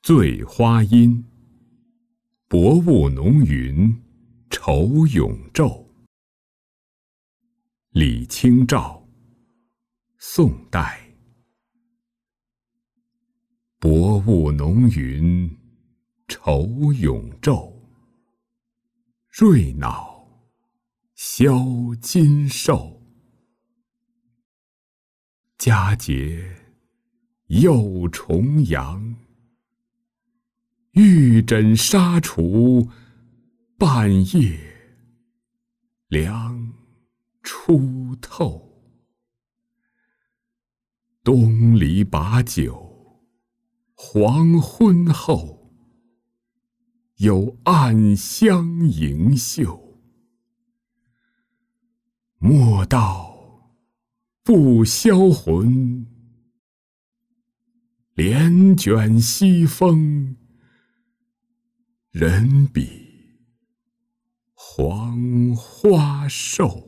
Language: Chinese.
醉花阴，薄雾浓云，愁永昼。李清照，宋代。薄雾浓云，愁永昼。瑞脑消金兽。佳节又重阳，玉枕纱厨，半夜凉初透。东篱把酒黄昏后，有暗香盈袖。莫道不销魂，帘卷西风，人比黄花瘦。